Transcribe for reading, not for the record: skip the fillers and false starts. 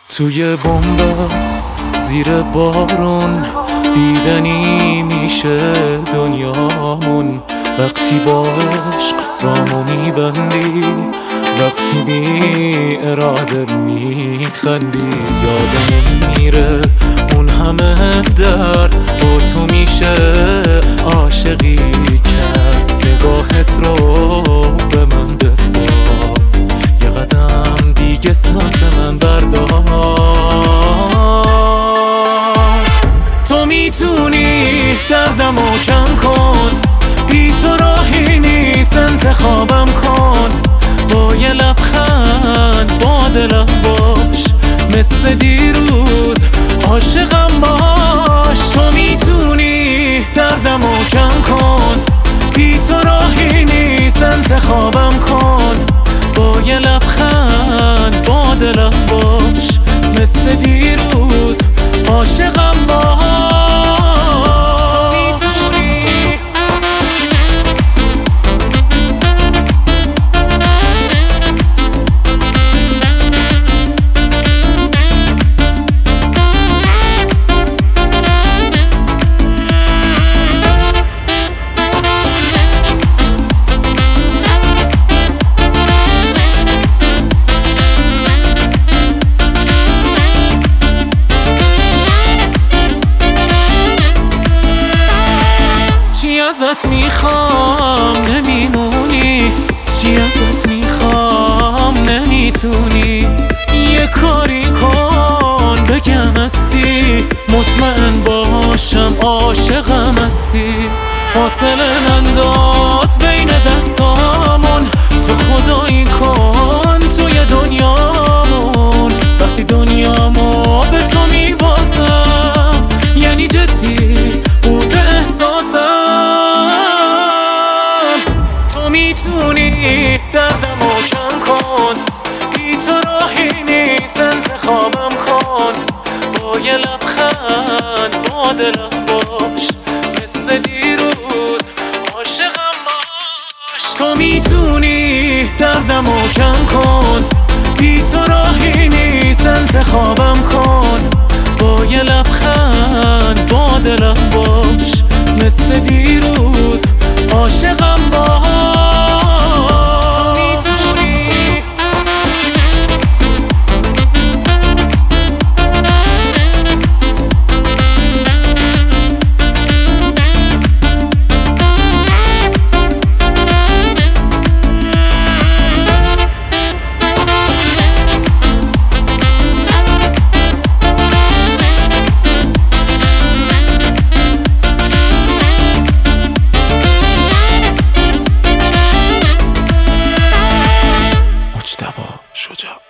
توی بنبست زیر بارون دیدنی میشه دنیامون. وقتی با عشق رامو میبندی، وقتی بی اراده میخندی، یادمون میره اون همه درد با تو میشه عاشقی کرد. نگاهت رو به من بسپار، یه قدم دیگه سمت من بردار. تو میتونی دردمو کم کن، بی تو راهی نیست انتخابم کن. با یه لبخند با دلم باش، مثل دیروز عاشقم باش. تو میتونی دردمو کم کن، بی تو راهی نیست انتخابم کن. با یه لبخند با دلم باش، مثل دیروز عاشقم باش. ازت میخوام نمیمونی، چی ازت میخوام نمیتونی. یه کاری کن بگم هستی، مطمئن باشم عاشقم هستی. فاصله ننداز بین دستامون، تو خدایی کن توی دنیامون. وقتی دنیامو به تو میبازم، یعنی جدی بود احساسم. میتونی دردمو کم کن، بی تو راهی نیست انتخابم کن. با یه لبخند با دلم باش، مثل دیروز عاشقم باش. تو میتونی دردمو کم کن، بی تو راهی نیست انتخابم کن. با یه لبخند با دلم باش، مثل دیروز عاشقم باش. شجاع